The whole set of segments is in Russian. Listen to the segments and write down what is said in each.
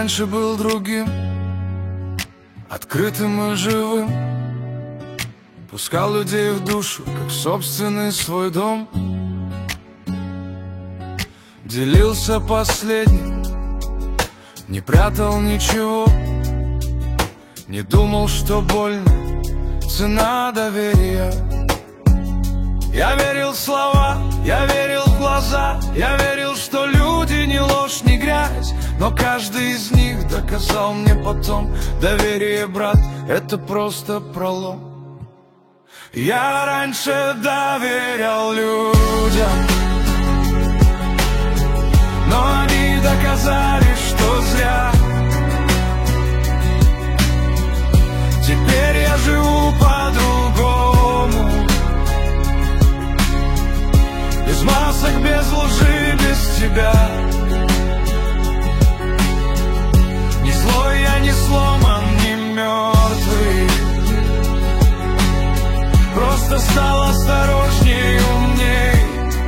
раньше был другим, открытым и живым, пускал людей в душу, как в собственный свой дом. Делился последним, не прятал ничего, не думал, что больно, цена доверия. Я верил в слова, я верил в глаза, я верил, что люди не ложь, не грязь. Но каждый из них доказал мне потом: доверие, брат, это просто пролом. Я раньше доверял людям, но они доказали, что зря. Теперь я живу по-другому, без масок, без лжи, без тебя. Не злой я, не сломан, не мертвый, просто стал осторожней, умней.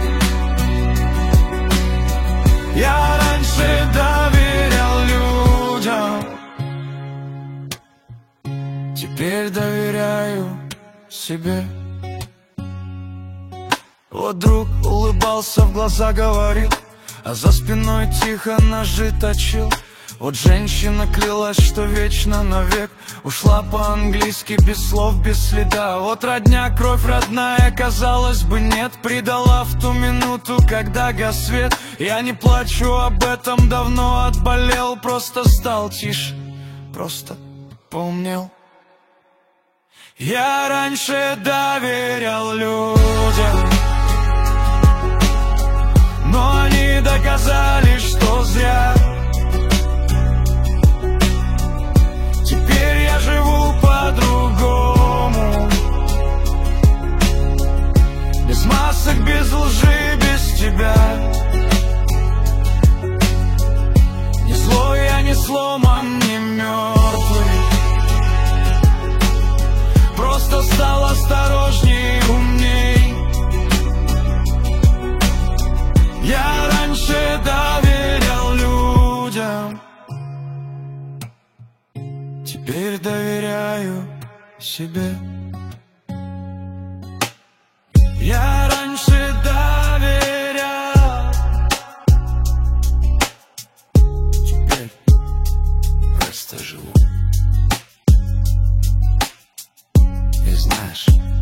Я раньше доверял людям, теперь доверяю себе. Вот друг улыбался, в глаза говорил, а за спиной тихо ножи точил. Вот женщина клялась, что вечно навек, ушла по-английски, без слов, без следа. Вот родня, кровь родная, казалось бы, нет, предала в ту минуту, когда гас свет. Я не плачу об этом, давно отболел, просто стал тише, просто поумнел. Я раньше доверял людям, но они доказали, что зря. Теперь я живу по-другому, без масок, без лжи, без тебя. Не злой я, не сломан, не мертвый, просто стал осторожней, умней. Я раньше доверял людям, теперь доверяю себе. Я раньше доверял, теперь просто живу. И знаешь,